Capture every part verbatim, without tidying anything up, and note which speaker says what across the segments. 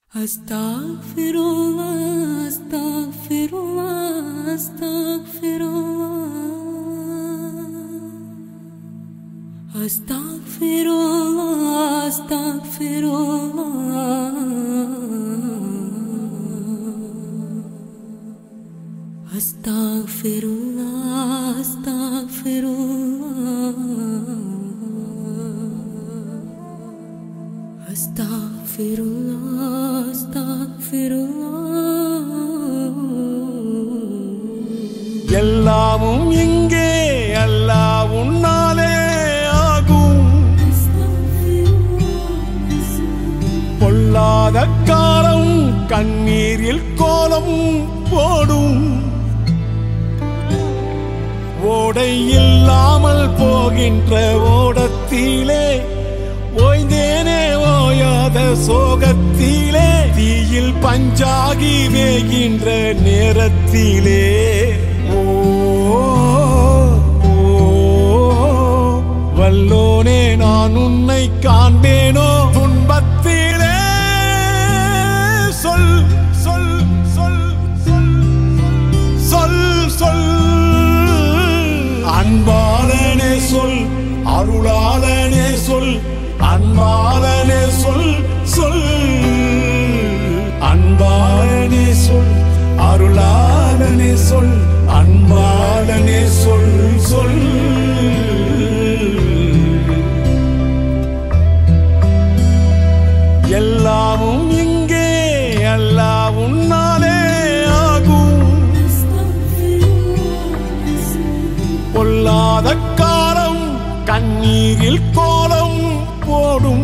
Speaker 1: Astaghfirullah, astaghfirullah, astaghfirullah. Astaghfirullah, astaghfirullah. Astaghfirullah, astaghfirullah. Astaghfirullah, astaghfirullah.
Speaker 2: எல்லாமும் இங்கே அல்லாஹ் உன்னாலே ஆகும். பொல்லாத காலம் கண்ணீரில் கோலம் போடும். ஓடை இல்லாமல் போகின்ற ஓடத்திலே ஓய்ந்தேனே ஓயாத சோகத்திலே தீயில் பஞ்சாகி வேகின்ற நேரத்திலே ஓ வல்லோனே நான் உன்னை காண்பேனோ துன்பத்திலே சொல் சொல் சொல் சொல் சொல் சொல் அன்பாளனே சொல் அருளாளனே சொல் அன்பாளனே சொல் சொல் அன்பாளனே சொல் அருளாளனே சொல் அன்பாளனே சொல் சொல் எல்லாமும் இங்கே அல்லாஹ் உன்னாலே ஆகும். பொல்லாத காலம் கண்ணீரில் கோலம் போடும்.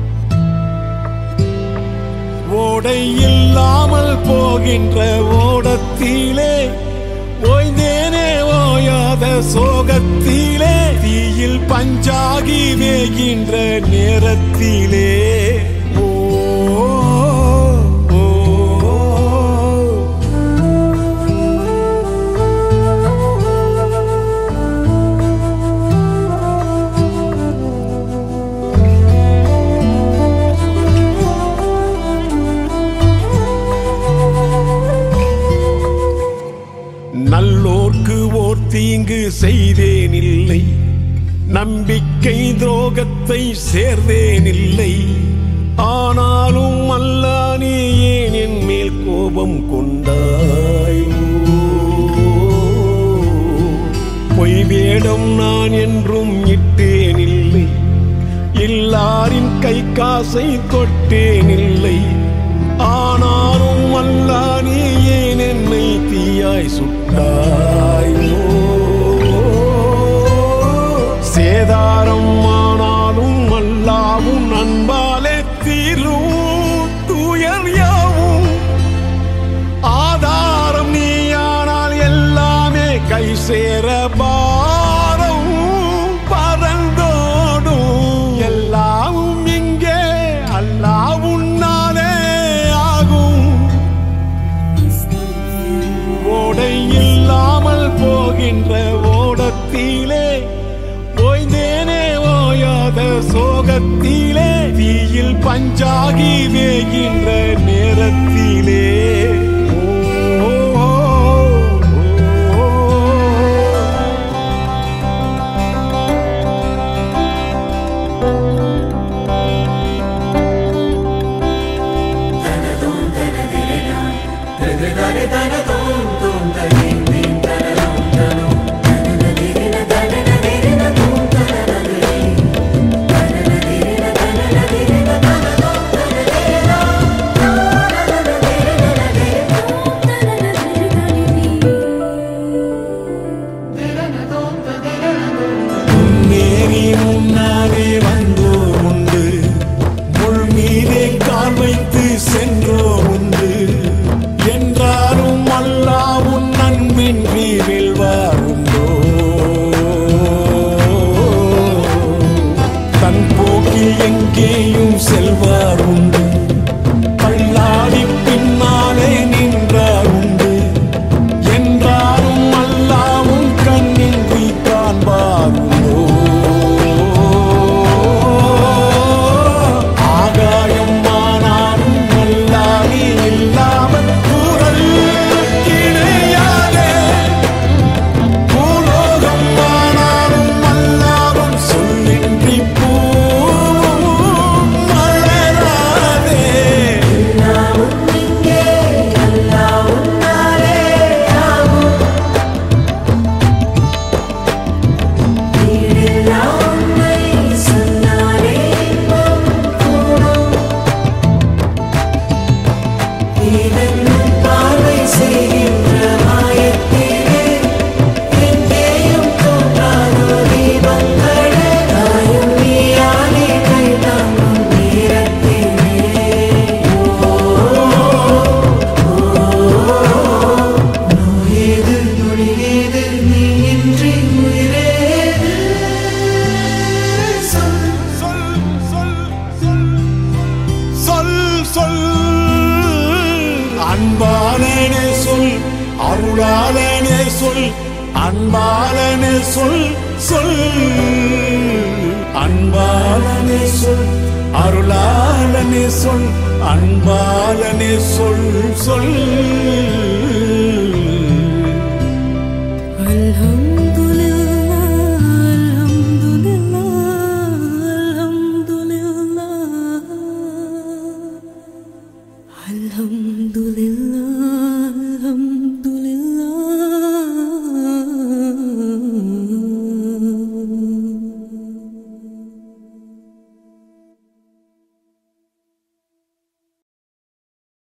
Speaker 2: ஓடை இல்லாமல் போகின்ற ஓடத்திலே ஓய்ந்தேனே ஓயாத சோகத்திலே தீயில் பஞ்சாகி வேகின்ற நேரத்திலே ஓ நல்லோர்க்கு ஓர் தீங்கு செய்தேனில்லை, நம்பிக்கை துரோகத்தை சேர்ந்தேனில்லை. ஆனாலும் அல்லாஹ் நீ ஏன் என் மேல் கோபம் கொண்டாய்? பொய் வேடம் நான் என்றும் இட்டேனில்லை, எல்லாரின் கை காசை தொட்டேனில்லை. ஆனாலும் அல்லாஹ் நீ ஏன் என்னை தீயாய் சுட்டாயோ? சேதாரம் ஆனாலும் அல்லாஹ்வும் அன்பாலே தீரும் துயர் யாவும். ஆதாரம் நீயானால் எல்லாமே கை சேர பாரம் பறந்தோடும். எல்லாவும் இங்கே அல்லாஹ் உன்னாலே ஆகும். ஓடை இல்லாமல் போகின்ற ஓடத்திலே ஓய்ந்தேனே ஓயாத சோகத்திலே தீயில் பஞ்சாகி வேகின்ற நேரத்திலே ஓ முன்னாலே வந்தோர் உண்டு, முள் மீதே கால் வைத்து சென்றோர் உண்டு. என்றாலும்
Speaker 1: நீதென்னும் பார்வை செய்கின்ற மாயத்திலே எங்கேயும் தோன்றாதோ தீபங்களே தாயும் நீயானே கை தாங்கும் நேரத்திலே நோயேது நொடியேது நீ இன்றி உயிரேது சொல்
Speaker 2: சொல் சொல் சொல் சொல் சொல் அன்பாலனே சொல் அருளாலனே சொல் அன்பாலனே சொல் சொல் அன்பாலனே சொல் அருளாலனே சொல் அன்பாலனே சொல் சொல்